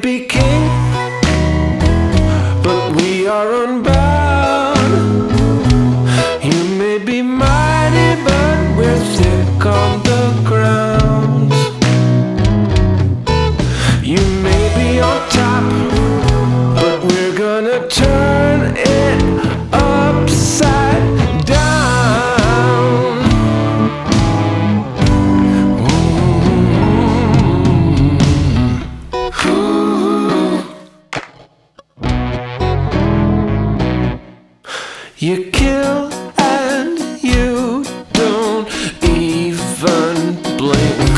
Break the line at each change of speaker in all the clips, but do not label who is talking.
be king, but we are unbound. You may be mighty, but we're thick on the ground. You may be on top, but we're gonna turn it upside down. You kill and you don't even blink.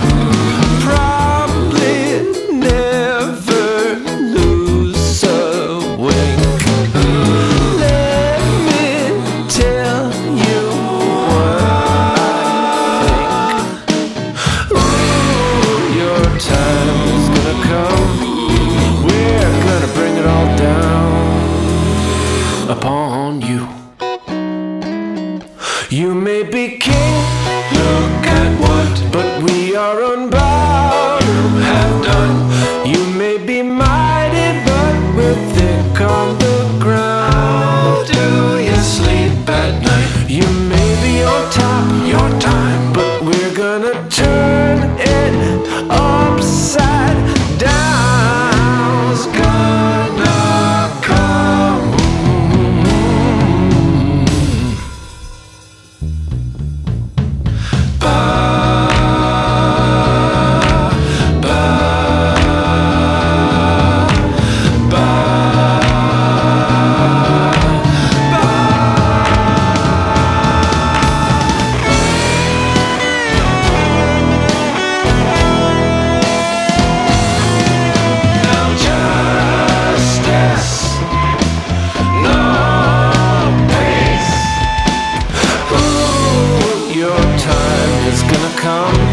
Probably never lose a wink. Let me tell you what I think. Ooh, your time is gonna come. We're gonna bring it all down upon you. You may be king, look at what, but we are unbound. You have done. You may be mighty, but we're thick on the ground. How do you sleep at night? You may be on top, your time, but we're gonna turn it upside down. It's gonna come. Your time is gonna come.